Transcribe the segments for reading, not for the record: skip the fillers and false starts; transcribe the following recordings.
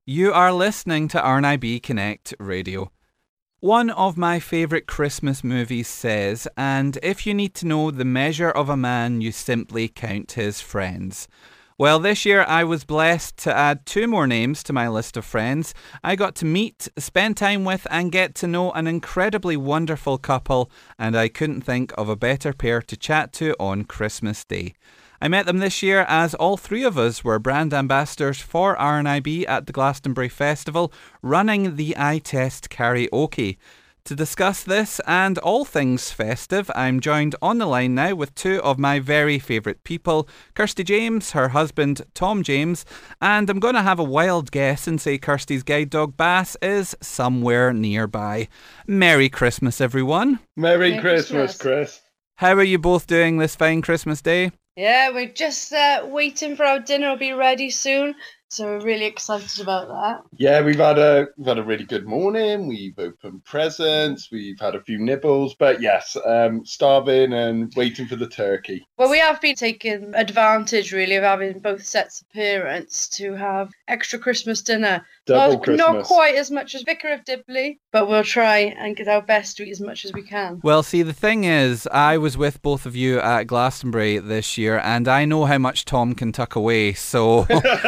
You are listening to RNIB Connect Radio. One of my favourite Christmas movies says, and if you need to know the measure of a man, you simply count his friends. Well, this year I was blessed to add 2 more names to my list of friends. I got to meet, spend time with, and get to know an incredibly wonderful couple, and I couldn't think of a better pair to chat to on Christmas Day. I met them this year as all 3 of us were brand ambassadors for RNIB at the Glastonbury Festival, running the I Test Karaoke. To discuss this and all things festive, I'm joined on the line now with 2 of my very favourite people, Kirsty James, her husband Tom James, and I'm going to have a wild guess and say Kirsty's guide dog Bass is somewhere nearby. Merry Christmas, everyone. Merry Christmas, Chris. How are you both doing this fine Christmas day? Yeah, we're just waiting for our dinner. It'll be ready soon, so we're really excited about that. Yeah, we've had a really good morning. We've opened presents. We've had a few nibbles, but yes, starving and waiting for the turkey. Well, we have been taking advantage, really, of having both sets of parents to have extra Christmas dinner. Double Christmas. Not quite as much as Vicar of Dibley, but we'll try and get our best to eat as much as we can. Well, see, the thing is, I was with both of you at Glastonbury this year, and I know how much Tom can tuck away, so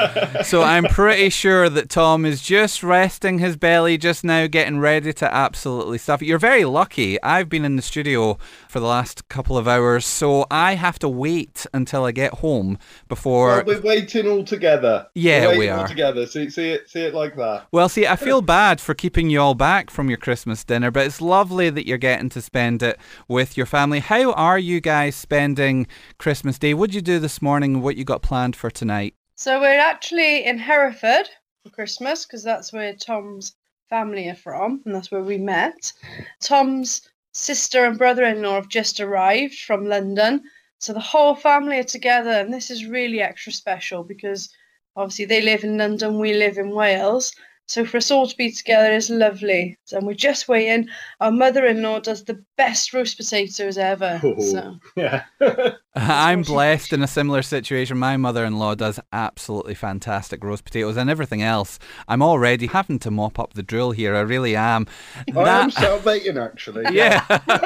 I'm pretty sure that Tom is just resting his belly just now, getting ready to absolutely stuff it. You're very lucky. I've been in the studio for the last couple of hours, so I have to wait until I get home before... Well, we're waiting all together. Yeah, we are. All together. See it like that. Well, see, I feel bad for keeping you all back from your Christmas dinner, but it's lovely that you're getting to spend it with your family. How are you guys spending Christmas Day? What did you do this morning? What you got planned for tonight? So we're actually in Hereford for Christmas, because that's where Tom's family are from, and that's where we met. Tom's sister and brother-in-law have just arrived from London, so the whole family are together, and this is really extra special because obviously they live in London, we live in Wales. So for us all to be together is lovely. And we're just waiting. Our mother-in-law does the best roast potatoes ever. So. Yeah. I'm blessed in a similar situation. My mother-in-law does absolutely fantastic roast potatoes and everything else. I'm already having to mop up the drill here. I really am. I'm salivating, actually. Yeah.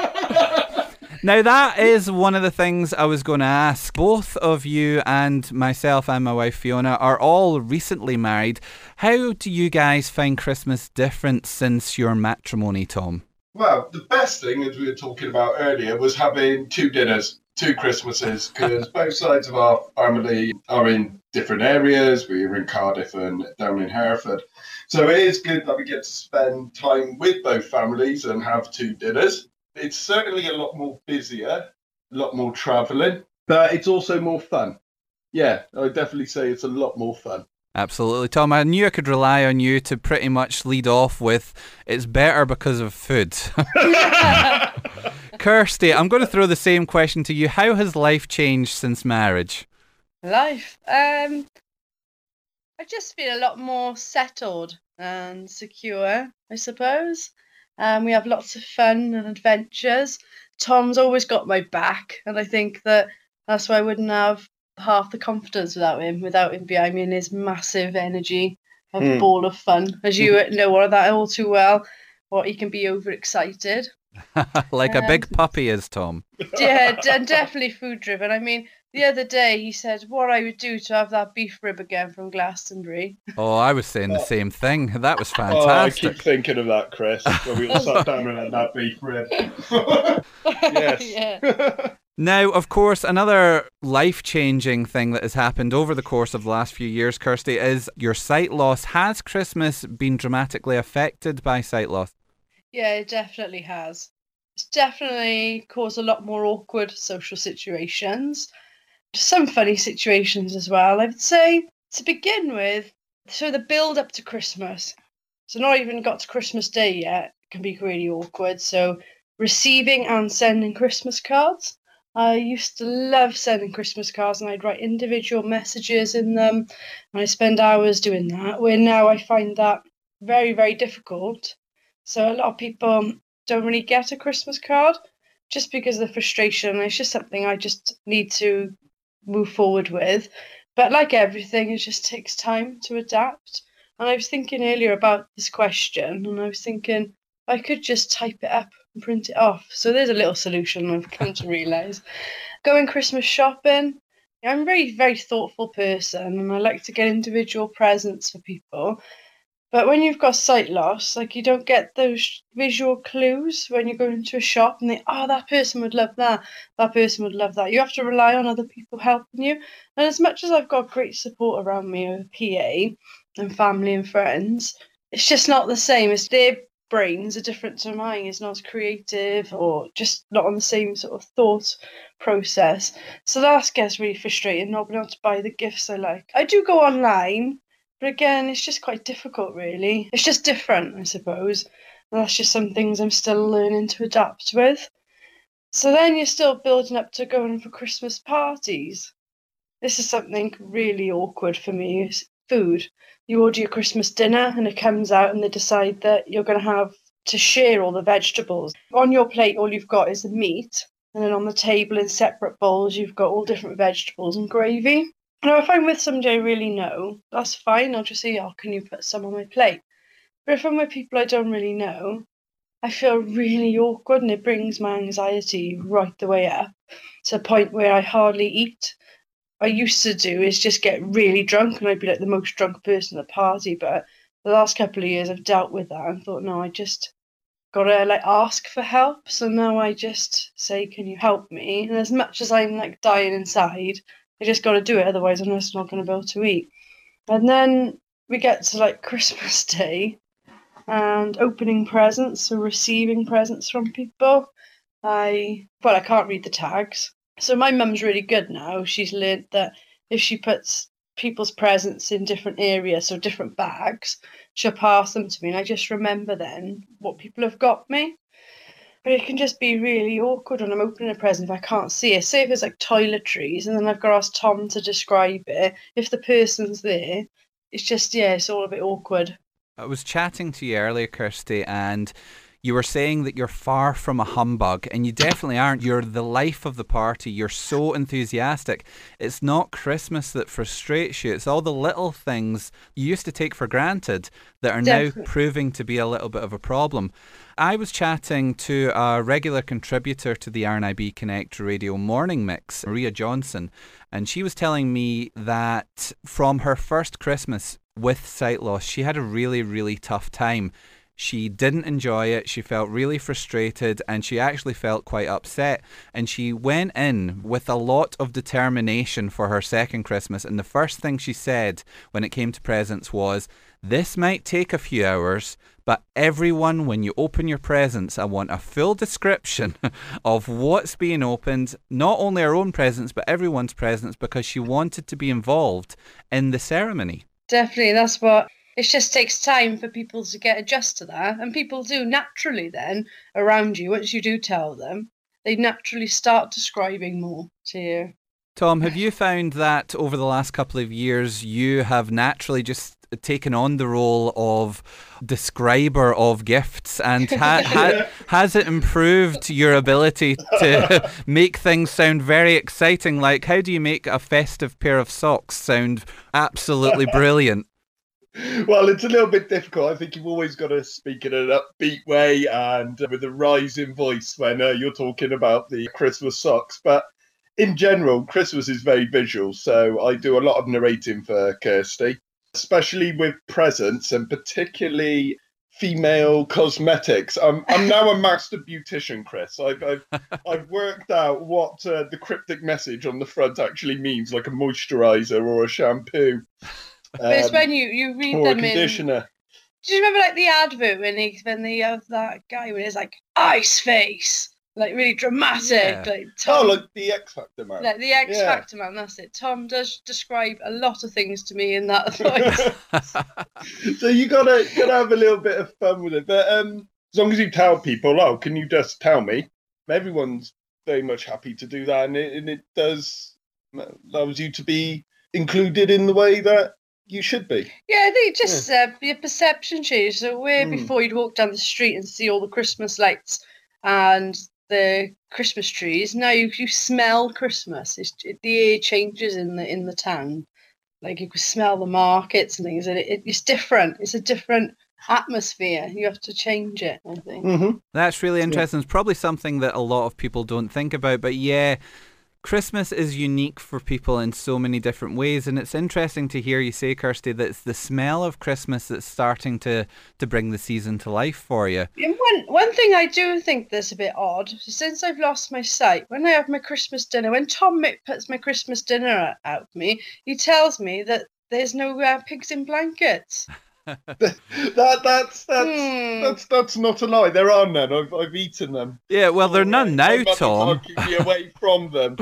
Now, that is one of the things I was going to ask. Both of you and myself and my wife Fiona are all recently married. How do you guys find Christmas different since your matrimony, Tom? Well, the best thing, as we were talking about earlier, was having 2 dinners, 2 Christmases, because both sides of our family are in different areas. We're in Cardiff and down in Hereford. So it is good that we get to spend time with both families and have 2 dinners. It's certainly a lot more busier, a lot more travelling, but it's also more fun. Yeah, I would definitely say it's a lot more fun. Absolutely, Tom. I knew I could rely on you to pretty much lead off with, it's better because of food. Kirsty, I'm going to throw the same question to you. How has life changed since marriage? Life? I just feel a lot more settled and secure, I suppose. We have lots of fun and adventures. Tom's always got my back, and I think that's why I wouldn't have half the confidence without him behind me and his massive energy of ball of fun. As you know that all too well, or he can be overexcited. Like a big puppy is, Tom. Yeah, and definitely food driven. I mean, the other day he said what I would do to have that beef rib again from Glastonbury. Oh, I was saying the same thing. That was fantastic. Oh, I keep thinking of that, Chris, when we all sat down and had that beef rib. Yes. Yeah. Now, of course, another life-changing thing that has happened over the course of the last few years, Kirsty, is your sight loss. Has Christmas been dramatically affected by sight loss? Yeah, it definitely has. It's definitely caused a lot more awkward social situations. Some funny situations as well, I would say. To begin with, so the build up to Christmas. So not even got to Christmas Day yet, can be really awkward. So receiving and sending Christmas cards. I used to love sending Christmas cards, and I'd write individual messages in them, and I spend hours doing that, where now I find that very, very difficult. So a lot of people don't really get a Christmas card just because of the frustration. It's just something I just need to move forward with. But like everything, it just takes time to adapt. And I was thinking earlier about this question, and I was thinking I could just type it up and print it off. So there's a little solution I've come to realise. Going Christmas shopping. I'm a very, very thoughtful person, and I like to get individual presents for people. But when you've got sight loss, like you don't get those visual clues when you go into a shop and that person would love that, that person would love that. You have to rely on other people helping you. And as much as I've got great support around me with PA and family and friends, it's just not the same. It's their brains are different to mine. It's not as creative or just not on the same sort of thought process. So that gets really frustrating, not being able to buy the gifts I like. I do go online. But again, it's just quite difficult, really. It's just different, I suppose. And that's just some things I'm still learning to adapt with. So then you're still building up to going for Christmas parties. This is something really awkward for me, is food. You order your Christmas dinner and it comes out and they decide that you're going to have to share all the vegetables. On your plate, all you've got is the meat. And then on the table in separate bowls, you've got all different vegetables and gravy. Now, if I'm with somebody I really know, that's fine. I'll just say, can you put some on my plate? But if I'm with people I don't really know, I feel really awkward and it brings my anxiety right the way up to the point where I hardly eat. What I used to do is just get really drunk and I'd be like the most drunk person at the party. But the last couple of years I've dealt with that and thought, no, I just got to ask for help. So now I just say, can you help me? And as much as I'm dying inside, I just got to do it, otherwise I'm just not going to be able to eat. And then we get to Christmas Day and opening presents or receiving presents from people. I can't read the tags. So my mum's really good now. She's learned that if she puts people's presents in different areas, so different bags, she'll pass them to me. And I just remember then what people have got me. But it can just be really awkward when I'm opening a present if I can't see it. Say if it's toiletries and then I've got to ask Tom to describe it. If the person's there, it's just, it's all a bit awkward. I was chatting to you earlier, Kirsty, and you were saying that you're far from a humbug, and you definitely aren't. You're the life of the party. You're so enthusiastic. It's not Christmas that frustrates you. It's all the little things you used to take for granted that are now proving to be a little bit of a problem. I was chatting to a regular contributor to the RNIB Connect Radio Morning Mix, Maria Johnson, and she was telling me that from her first Christmas with sight loss, she had a really, really tough time. She didn't enjoy it, she felt really frustrated, and she actually felt quite upset. And she went in with a lot of determination for her second Christmas, and the first thing she said when it came to presents was, "This might take a few hours, but everyone, when you open your presents, I want a full description of what's being opened, not only our own presents, but everyone's presents," because she wanted to be involved in the ceremony. Definitely, that's what... It just takes time for people to get adjusted to that. And people do naturally then, around you, once you do tell them, they naturally start describing more to you. Tom, have you found that over the last couple of years you have naturally just taken on the role of describer of gifts, and has it improved your ability to make things sound very exciting? Like, how do you make a festive pair of socks sound absolutely brilliant? Well, it's a little bit difficult. I think you've always got to speak in an upbeat way and with a rising voice when you're talking about the Christmas socks. But in general, Christmas is very visual, so I do a lot of narrating for Kirsty, especially with presents and particularly female cosmetics. I'm now a master beautician, Chris. I've worked out what the cryptic message on the front actually means, like a moisturizer or a shampoo. But it's when you read or them a conditioner. Do you remember the advert when they have that guy when it's ice face, really dramatic, Tom, like the X Factor man. Like the X Factor man, that's it. Tom does describe a lot of things to me in that voice. So you gotta have a little bit of fun with it. But as long as you tell people, can you just tell me? Everyone's very much happy to do that, and it does allows you to be included in the way that you should be. Yeah, I think just your perception change. So where before you'd walk down the street and see all the Christmas lights and the Christmas trees, now you smell Christmas. The air changes in the town. Like you could smell the markets and things, and it's different. It's a different atmosphere. You have to change it, I think. Mm-hmm. That's really interesting. It's probably something that a lot of people don't think about, but yeah, Christmas is unique for people in so many different ways, and it's interesting to hear you say, Kirsty, that it's the smell of Christmas that's starting to bring the season to life for you. And one thing I do think that's a bit odd, since I've lost my sight, when I have my Christmas dinner, when Tom Mick puts my Christmas dinner out for me, he tells me that there's no pigs in blankets. That's not a lie. There are none. I've eaten them. Yeah, well, they're none now, Tom. Can't keep me away from them.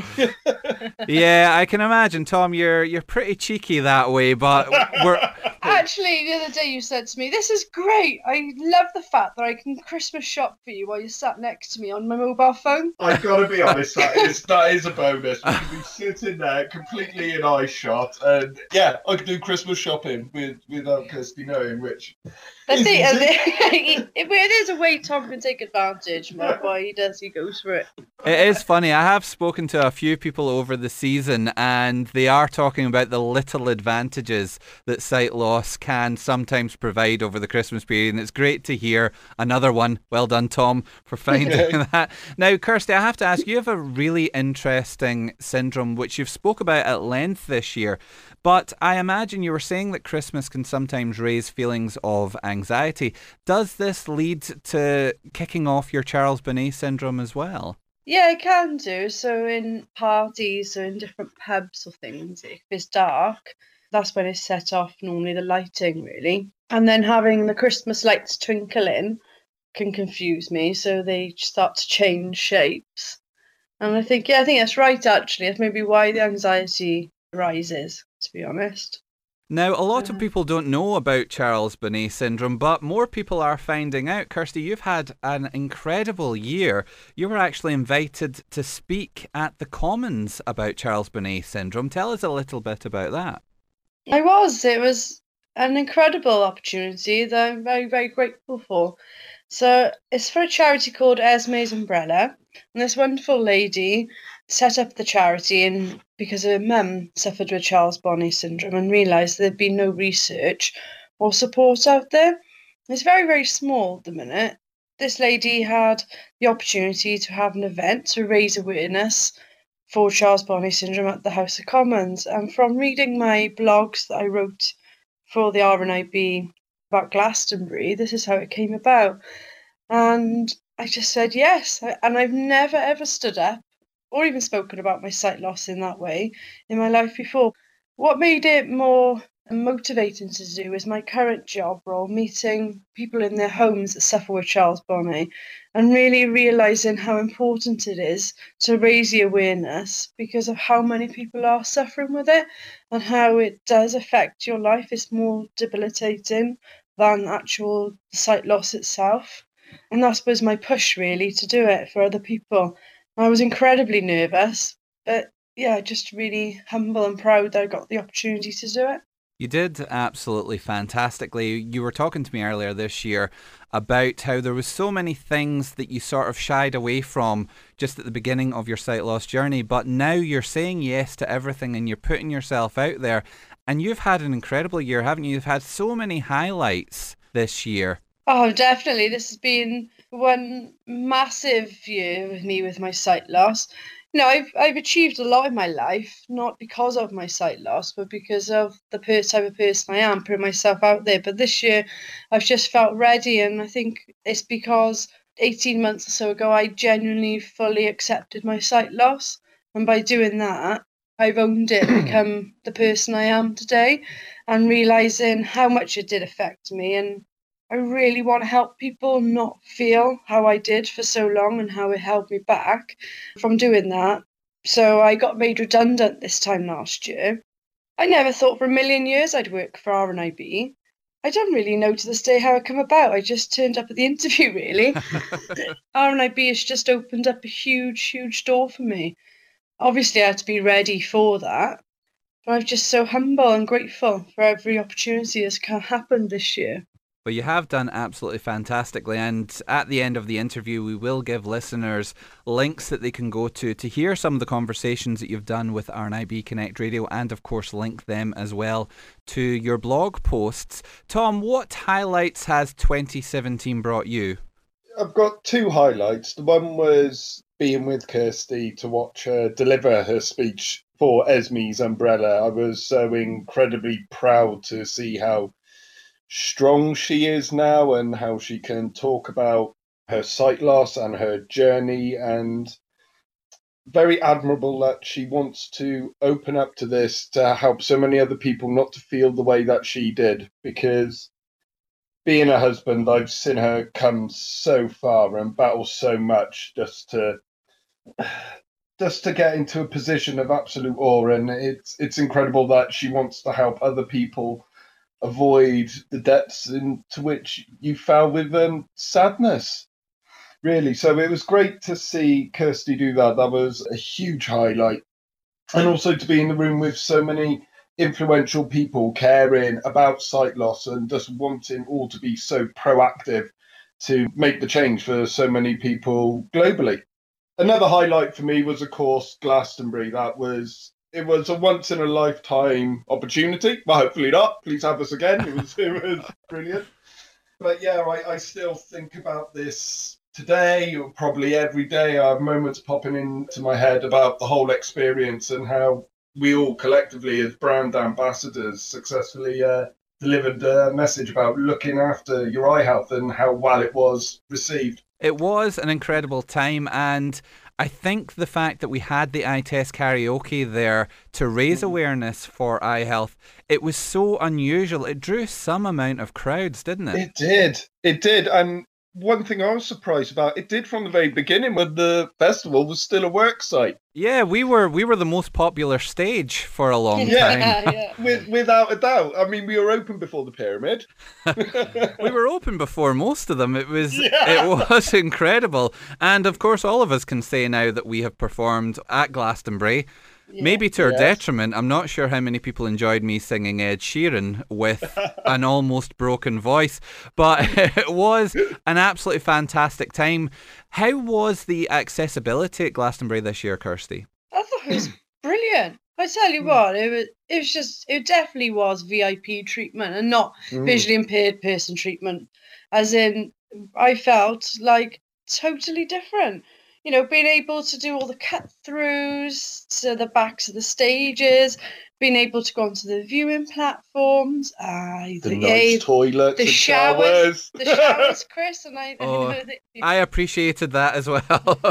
Yeah, I can imagine, Tom. You're pretty cheeky that way, but we're. Actually, the other day you said to me, "This is great. I love the fact that I can Christmas shop for you while you're sat next to me on my mobile phone." I've got to be honest, that is a bonus. We can be sitting there completely in eye shot, and yeah, I can do Christmas shopping without Kirsty knowing, which I think there's a way Tom can take advantage, but why he goes for it. It is funny. I have spoken to a few people over the season, and they are talking about the little advantages that sight loss can sometimes provide over the Christmas period, and it's great to hear another one. Well done, Tom, for finding that. Now, Kirsty, I have to ask, you have a really interesting syndrome which you've spoke about at length this year, but I imagine you were saying that Christmas can sometimes raise feelings of anxiety. Does this lead to kicking off your Charles Bonnet syndrome as well? Yeah, it can do. So in parties or in different pubs or things, if it's dark, that's when it's set off, normally the lighting, really. And then having the Christmas lights twinkle in can confuse me, so they start to change shapes. And I think that's right, actually. That's maybe why the anxiety rises, to be honest. Now, a lot of people don't know about Charles Bonnet syndrome, but more people are finding out. Kirsty, you've had an incredible year. You were actually invited to speak at the Commons about Charles Bonnet syndrome. Tell us a little bit about that. I was. It was an incredible opportunity that I'm very, very grateful for. So it's for a charity called Esme's Umbrella, and this wonderful lady set up the charity and because her mum suffered with Charles Bonnet syndrome and realised there'd been no research or support out there. It's very, very small at the minute. This lady had the opportunity to have an event to raise awareness for Charles Bonnet syndrome at the House of Commons. And from reading my blogs that I wrote for the RNIB about Glastonbury, this is how it came about. And I just said yes. And I've never, ever stood up or even spoken about my sight loss in that way in my life before. What made it more motivating to do is my current job role, meeting people in their homes that suffer with Charles Bonnet and really realising how important it is to raise the awareness because of how many people are suffering with it and how it does affect your life. It's more debilitating than actual sight loss itself. And that was my push really to do it for other people. I was incredibly nervous, but yeah, just really humble and proud that I got the opportunity to do it. You did absolutely fantastically. You were talking to me earlier this year about how there was so many things that you sort of shied away from just at the beginning of your sight loss journey, but now you're saying yes to everything and you're putting yourself out there. And you've had an incredible year, haven't you? You've had so many highlights this year. Oh, definitely. This has been one massive year with me with my sight loss. You know, I've achieved a lot in my life, not because of my sight loss, but because of the type of person I am, putting myself out there. But this year, I've just felt ready, and I think it's because 18 months or so ago, I genuinely fully accepted my sight loss. And by doing that, I've owned it, become the person I am today, and realising how much it did affect me. And I really want to help people not feel how I did for so long and how it held me back from doing that. So I got made redundant this time last year. I never thought for a million years I'd work for RNIB. I don't really know to this day how it came about. I just turned up at the interview, really. RNIB has just opened up a huge, huge door for me. Obviously, I had to be ready for that. But I'm just so humble and grateful for every opportunity that's happened this year. but you have done absolutely fantastically. And at the end of the interview, we will give listeners links that they can go to hear some of the conversations that you've done with RNIB Connect Radio, and of course link them as well to your blog posts. Tom, what highlights has 2017 brought you? I've got two highlights. The one was being with Kirsty to watch her deliver her speech for Esme's Umbrella. I was so incredibly proud to see how strong she is now and how she can talk about her sight loss and her journey, and very admirable that she wants to open up to this to help so many other people not to feel the way that she did, because being a husband, I've seen her come so far and battle so much just to get into a position of absolute awe, and it's incredible that she wants to help other people avoid the depths into which you fell with sadness, really. So it was great to see Kirsty do that. That was a huge highlight, and also to be in the room with so many influential people caring about sight loss and just wanting all to be so proactive to make the change for so many people globally. Another highlight for me was, of course, Glastonbury. It was a once in a lifetime opportunity. Well, hopefully not. Please have us again. It was brilliant. But yeah, I still think about this today, or probably every day. I have moments popping into my head about the whole experience and how we all collectively as brand ambassadors successfully delivered a message about looking after your eye health and how well it was received. It was an incredible time, and I think the fact that we had the eye test karaoke there to raise awareness for eye health, it was so unusual. It drew some amount of crowds, didn't it? It did. And one thing I was surprised about, it did from the very beginning when the festival was still a work site. Yeah, we were the most popular stage for a long time. Yeah. Without a doubt. I mean, we were open before the Pyramid. We were open before most of them. It was incredible. And of course, all of us can say now that we have performed at Glastonbury. Yeah. Maybe to our detriment. I'm not sure how many people enjoyed me singing Ed Sheeran with an almost broken voice, but it was an absolutely fantastic time. How was the accessibility at Glastonbury this year, Kirsty? I thought it was brilliant. I tell you what, it definitely was VIP treatment and not visually impaired person treatment. As in, I felt like totally different. You know, being able to do all the cut-throughs to the backs of the stages, being able to go onto the viewing platforms, nice toilets, the showers. The showers, Chris, and I appreciated that as well.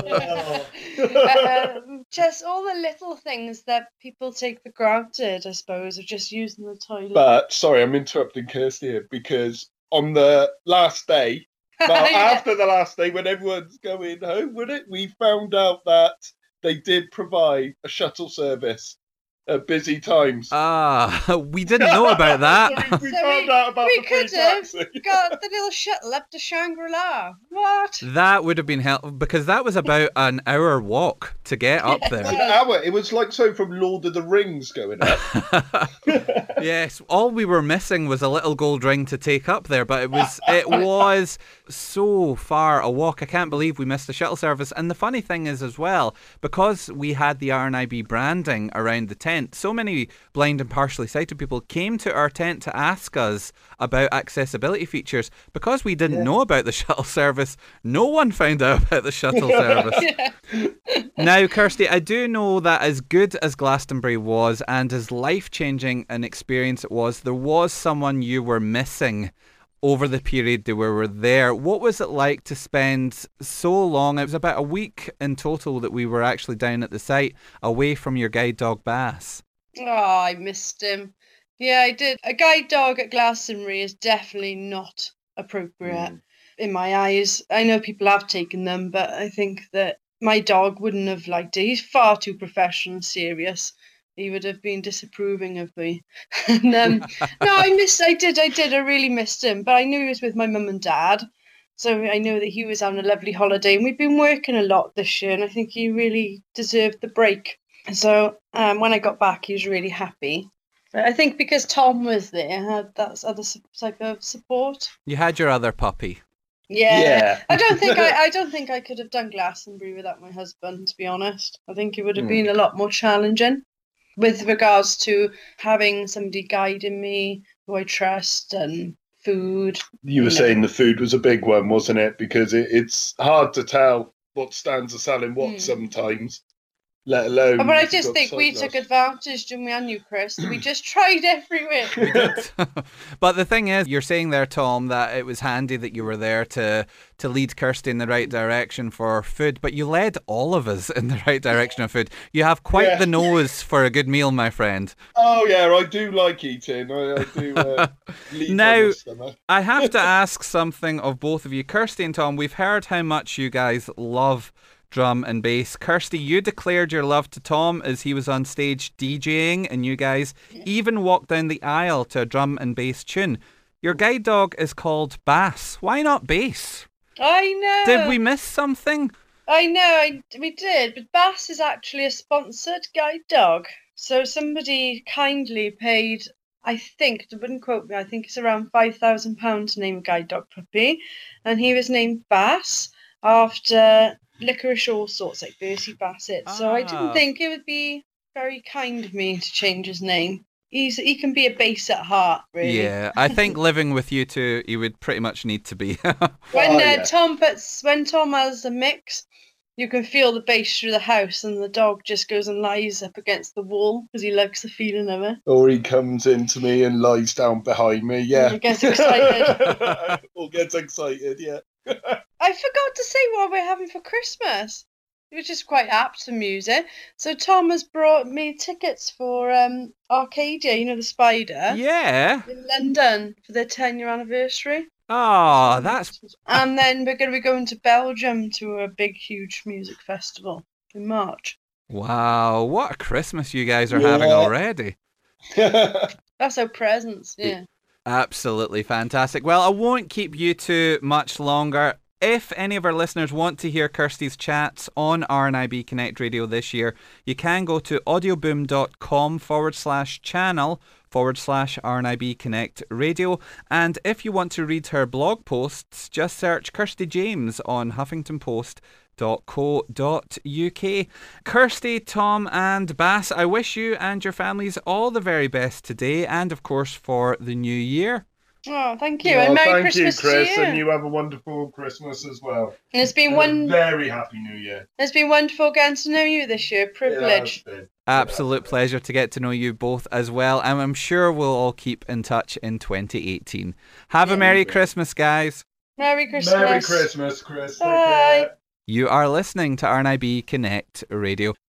Just all the little things that people take for granted, I suppose, of just using the toilet. But sorry, I'm interrupting Kirsty here, because on the last day, after the last day, when everyone's going home with it, we found out that they did provide a shuttle service at busy times. We didn't know about that. we found out about the free taxi. We could have got the little shuttle up to Shangri-La. What? That would have been helpful, because that was about an hour walk to get up there. An hour? It was like so from Lord of the Rings going up. Yes, all we were missing was a little gold ring to take up there, but it was so far a walk. I can't believe we missed the shuttle service. And the funny thing is as well, because we had the RNIB branding around the tent, so many blind and partially sighted people came to our tent to ask us about accessibility features. Because we didn't know about the shuttle service, no one found out about the shuttle service. Now, Kirsty, I do know that as good as Glastonbury was and as life-changing an experience it was, there was someone you were missing over the period that we were there. What was it like to spend so long? It was about a week in total that we were actually down at the site, away from your guide dog Bass. Oh, I missed him. Yeah, I did. A guide dog at Glastonbury is definitely not appropriate in my eyes. I know people have taken them, but I think that my dog wouldn't have liked it. He's far too professional and serious. He would have been disapproving of me. And, no, I really missed him. But I knew he was with my mum and dad. So I know that he was having a lovely holiday. And we've been working a lot this year. And I think he really deserved the break. So when I got back, he was really happy. But I think because Tom was there, I had that other type of support. You had your other puppy. Yeah. I don't think I could have done Glastonbury without my husband, to be honest. I think it would have been a lot more challenging with regards to having somebody guiding me who I trust and food. You were saying the food was a big one, wasn't it? Because it's hard to tell what stands are selling what sometimes, let alone. But I just think we took advantage, didn't we, on you, Chris? We just tried everywhere. We did. But the thing is, you're saying there, Tom, that it was handy that you were there to lead Kirsty in the right direction for food, but you led all of us in the right direction of food. You have quite the nose for a good meal, my friend. Oh, yeah, I do like eating. I do lead now, on the stomach. I have to ask something of both of you. Kirsty and Tom, we've heard how much you guys love drum and bass. Kirsty, you declared your love to Tom as he was on stage DJing, and you guys even walked down the aisle to a drum and bass tune. Your guide dog is called Bass. Why not bass? I know. Did we miss something? I know, we did, but Bass is actually a sponsored guide dog. So somebody kindly paid, I think, wouldn't quote me, I think it's around £5,000 to name a guide dog puppy. And he was named Bass after licorice all sorts, like Percy Bassett. So I didn't think it would be very kind of me to change his name. He can be a bass at heart, really. Yeah, I think living with you two, he would pretty much need to be. When Tom has a mix, you can feel the bass through the house, and the dog just goes and lies up against the wall because he likes the feeling of it. Or he comes into me and lies down behind me, yeah. He gets excited. Or gets excited, yeah. I forgot to say what we're having for Christmas, which is quite apt for music. So Tom has brought me tickets for Arcadia, you know, the Spider. Yeah. In London for their 10-year anniversary. Oh, that's... And then we're going to be going to Belgium to a big, huge music festival in March. Wow, what a Christmas you guys are having already. That's our presents, yeah. Absolutely fantastic. Well, I won't keep you two much longer. If any of our listeners want to hear Kirsty's chats on RNIB Connect Radio this year, you can go to audioboom.com/channel/RNIB Connect Radio. And if you want to read her blog posts, just search Kirsty James on huffingtonpost.co.uk. Kirsty, Tom and Bass, I wish you and your families all the very best today and of course for the new year. Oh, thank you. And Merry Christmas you, Chris, to you. And you have a wonderful Christmas as well. And it's been a very happy New Year. It's been wonderful getting to know you this year. Privilege. Absolute pleasure to get to know you both as well. And I'm sure we'll all keep in touch in 2018. Have a Merry Christmas, guys. Merry Christmas. Merry Christmas, Chris. Bye. You are listening to RNIB Connect Radio.